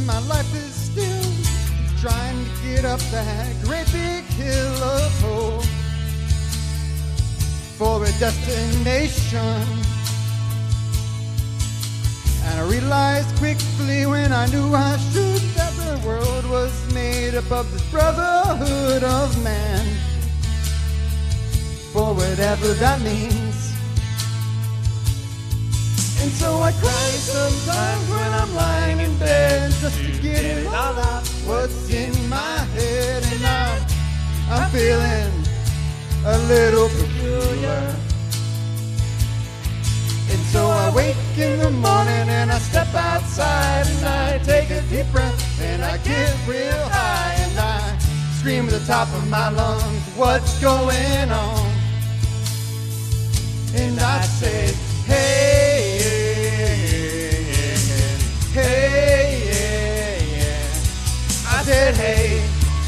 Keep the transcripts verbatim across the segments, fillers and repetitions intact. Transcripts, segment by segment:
my life is still trying to get up that great big hill of hope for a destination. And I realized quickly when I knew I should that the world was made up of this brotherhood of man, for whatever that means. And so I cry sometimes when I'm lying in bed just to get it all out what's in my head. And I'm, I'm feeling a little peculiar. And so I wake in the morning and I step outside and I take a deep breath and I get real high and I scream at the top of my lungs, what's going on? And I say, hey, hey, yeah, yeah. I said, hey,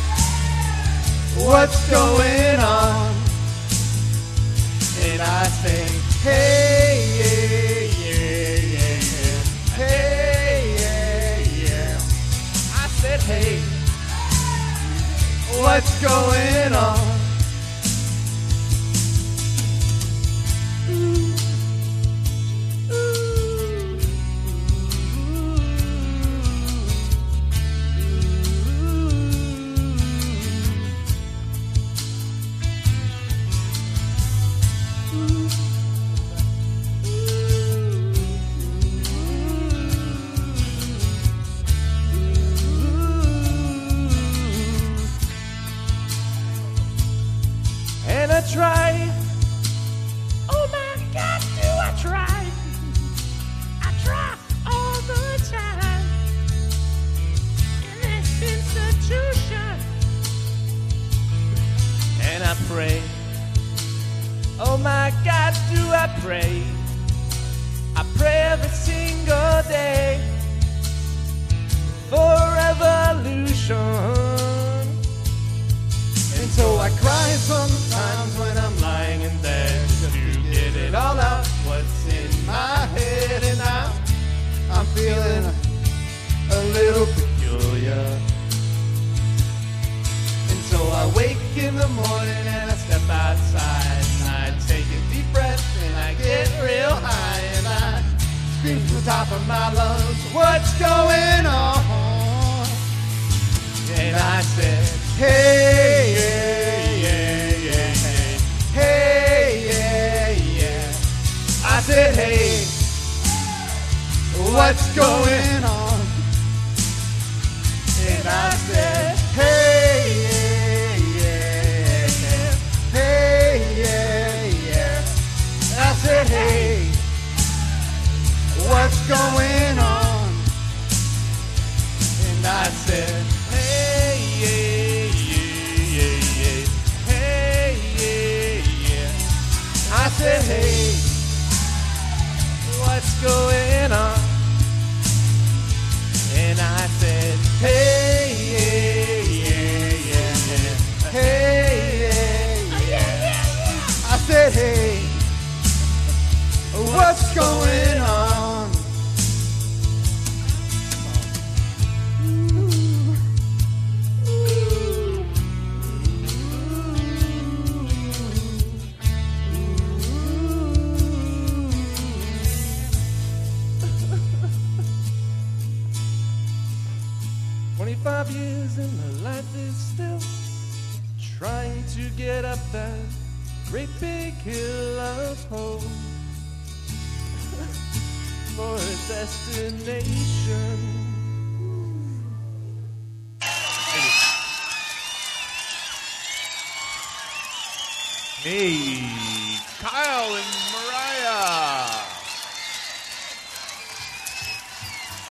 what's going on? And I say, hey, yeah, yeah, yeah, hey, yeah, yeah. I said, hey, what's going on? And I try, oh my God, do I try? I try all the time in this institution. And I pray, oh my God, do I pray? I pray every single day for evolution. And so I cry sometimes when I'm lying in bed just to get it all out what's in my head. And I'm, I'm feeling a, a little peculiar. And so I wake in the morning and I step outside and I take a deep breath and I get real high and I scream from the top of my lungs, what's going on? And I said, hey, yeah, yeah, yeah, hey, hey, yeah, yeah. I said, hey, what's going on? And I said, hey, yeah, yeah, yeah, hey, yeah, yeah. I said, hey, what's going on? And I said, hey, yeah, yeah, yeah, hey, yeah, yeah. I said, hey, what's going on? And I said, hey, yeah, yeah, yeah, hey, yeah, yeah. I said, hey, what's going on? Twenty-five years and the life is still trying to get up that great big hill of hope for a destination. Hey, Kyle and Mariah.